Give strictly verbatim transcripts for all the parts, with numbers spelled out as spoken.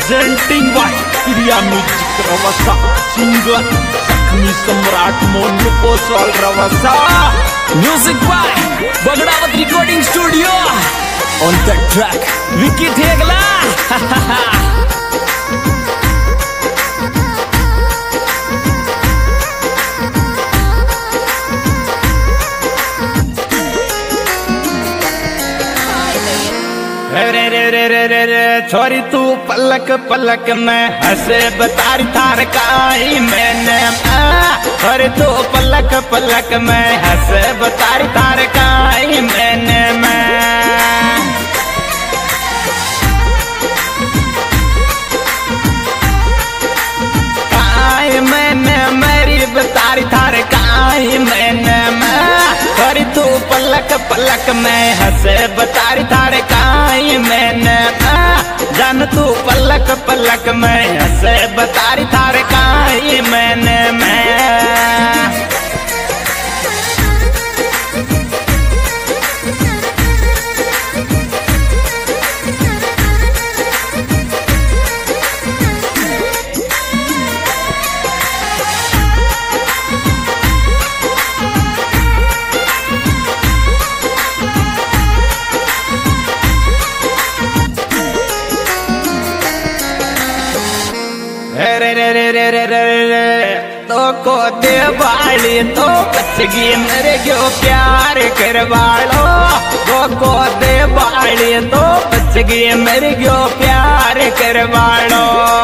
presenting by Priya Music Ravasa, singer Sakmi Samrat Monu Poswal Ravasa. Music by Bagdawat Recording Studio. On the track, Vicky Thegla. रे रे रे रे रे रे छोरी तू पलक पलक में हंसे बतारी थार काई मैंने छोरी तू पलक पलक में हंसे बतारी थार काई मैंने मैं काई मैंने मेरी बतारी थार काई मैंने मैं छोरी तू पलक पलक में हंसे बतारी थार काई मैंने जान तू पलक पलक में हंसे बतारी थार काई मैंने मैं रे रे रे रे रे रे रे तो को दे बाली तो बचगी मेरे क्यों प्यार करवालो तो को दे बाली तो बचगी मेरे क्यों प्यार करवालो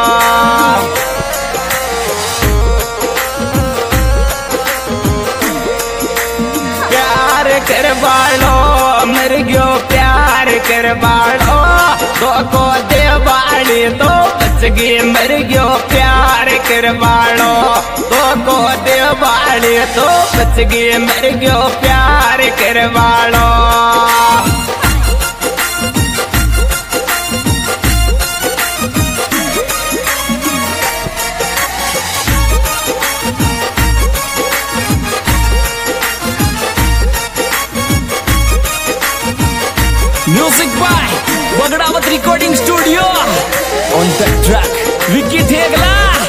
प्यार करवालो मेरे क्यों प्यार करवालो तो को दे बाली तो बचगी मेरे क्यों प्यार करवालो तो को दे बाली तो बचगी मेरे क्यों प्यार Carvalho Music by Bagdawat Recording Studio. On the track, Vicky Thegla.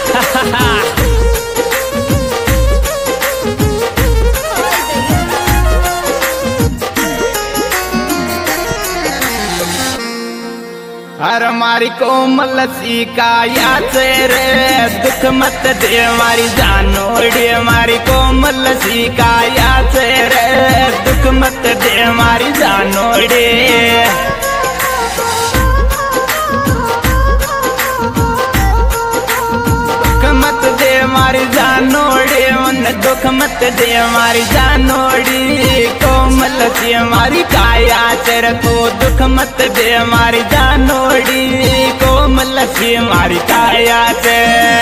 हर मारी कोमल सी काया से रे दुख मत दे मारी जानोड़ी मारी कोमल सी काया से रे दुख मत दे मारी जानोड़ी दुख मत दे मारी जानोड़ी मन दुख मत दे मारी जानोड़ी कोमल सी मारी काया तेरे को दुख मत दे मारी जानोड़ी कोमल सी मारी काया से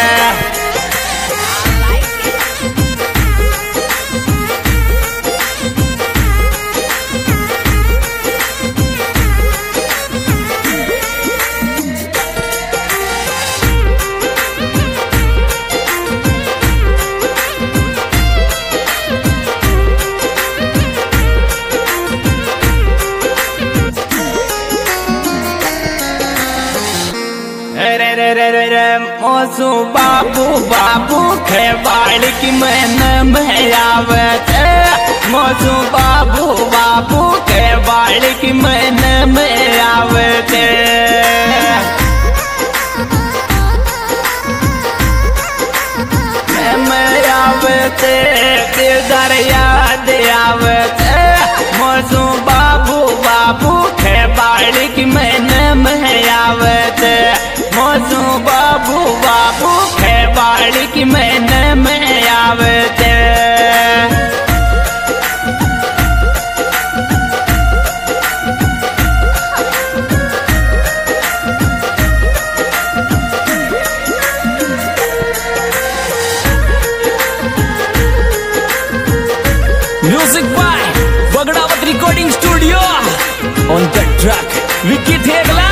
रे रे रे रे रे मोसू बाबू बाबू खेवाड़ की मैन में आवत मोसू बाबू बाबू खेवाड़ की मैन में आवत मैं आवत दिलदार याद आवत मोसू बाबू बाबू खेवाड़ की मैन में आवत मोसू बाबू बाबू खेवाड़ की मैंने में आवते Music by Bagdawat Recording Studio. On the track, Vicky Thegla.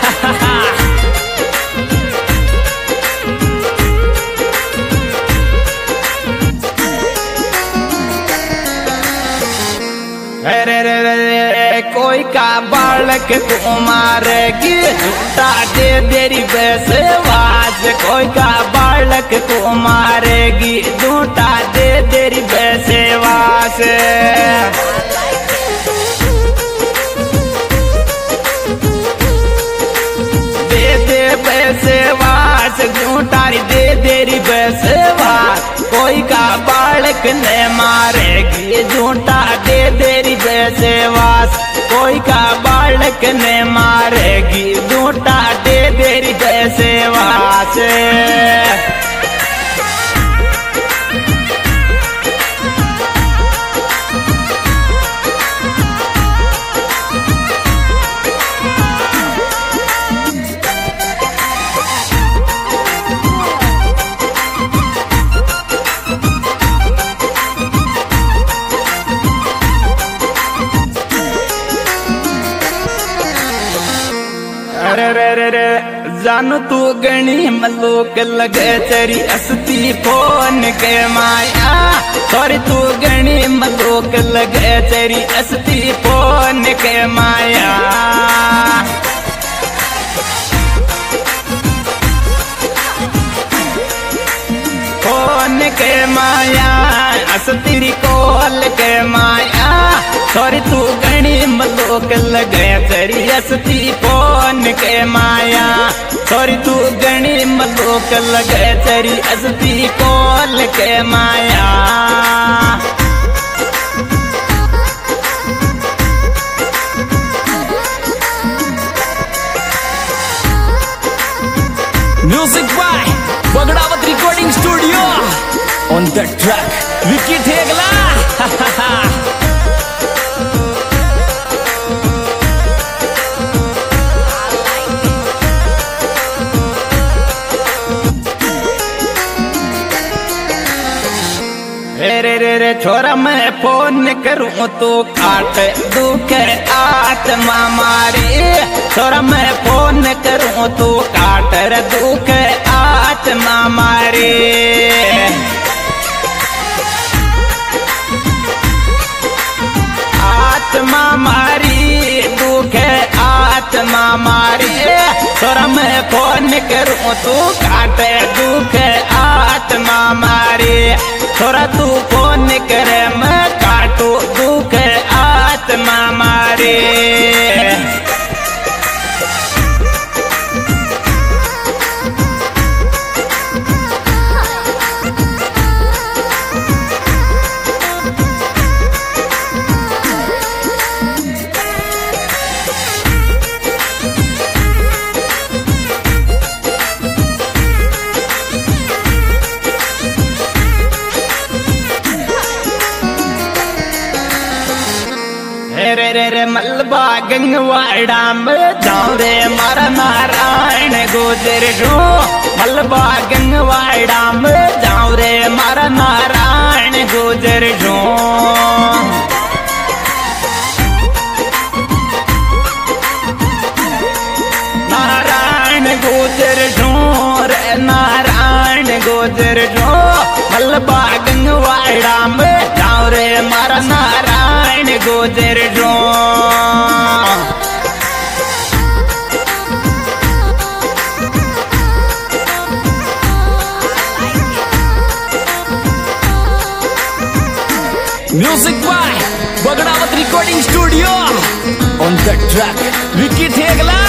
रे रे रे रे कोई का बालक कुमार की झूठा दे देरी बेसवास, कोई का बालक को मारेगी झूठा दे देरी बेसवास। दे दे बेसवास झूठारी दे देरी बेसवास, कोई का बालक ने मारेगी झूठा दे देरी बेसवास, कोई का बालक ने मारेगी झूठा दे देरी बेसवास। अरे रे रे रे जानू तू गणी मलोक लगे तेरी अस्ती फोन के माया, सॉरी तू गणी मलोक लगे तेरी अस्ती फोन के माया। फोन के माया अस्ती कोल के माया, सॉरी तू गणी मलोक लगे तेरी अस्ती फोन के माया, सॉरी तू गणी मलोक लगे तेरी अस्ती कोल के माया। Music by Bagdawat Recording Studio. On the track, Vicky Thegla. रे रे रे छोरा मैं फोन करूं तो काट दुखे आत्मा मारी, छोरा मैं फोन करूं तो काट रे दुखे आत्मा मारी। आत्मा मारी दुखे आत्मा मारी, छोरा मैं फोन करूं तो काट दुखे आत्मा मारी, छोरा तू फोन करे मैं काटू दुख आत्मा मारे। रे रे रे मलबा गंगवाड़ा में जाऊं रे मारा नारायण गुजर जो, मलबा गंगवाड़ा में जाऊं रे मारा नारायण गुजर जो। नारायण गुजर जो रे नारायण गुजर जो, मलबा गंगवाड़ा में जाऊं रे मारा नारायण गुजर जो। Music by Bagdawat Recording Studio. On the track, Vicky Thegla.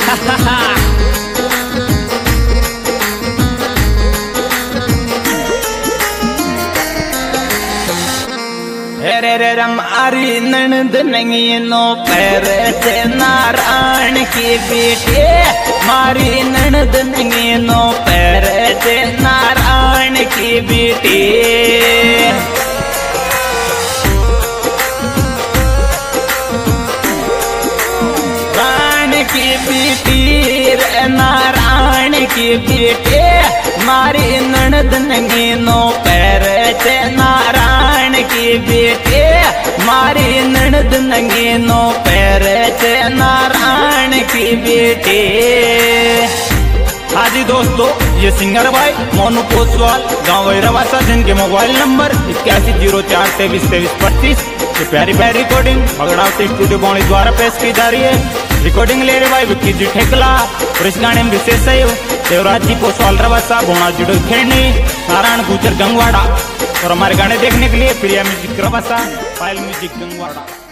रे रे हमारी ननद नहीं नो पैर से नारायण की बेटी, मारी ननद नहीं नो पैर से नारायण की बेटी। की बेटी रे नारायण की बेटी, मारी ननद नहीं नो पैर से नारायण की बेटी, मारी ननद नहीं नो पैर से नारायण की बेटी। हाँ जी दोस्तों, ये सिंगर भाई मोनू कोसवाल गाँव वैरावासा, जिनके मोबाइल नंबर इक्यासी जीरो चार तेईस तेईस पच्चीस। ये प्यारी प्यारी रिकॉर्डिंग बगड़ावती स्टूडियो बौड़ी द्वारा पेश की जा रही है। रिकॉर्डिंग ले रहे भाई विक्की जी ठेकला और इस गाने में विशेष सहयोग देवराज जी पोसवाल रवासा भोणा जुड़ो खेड़नी नारायण गुजर गंगवाड़ा। और हमारे गाने देखने के लिए प्रिया म्यूजिक रवासा, पायल म्यूजिक गंगवाड़ा।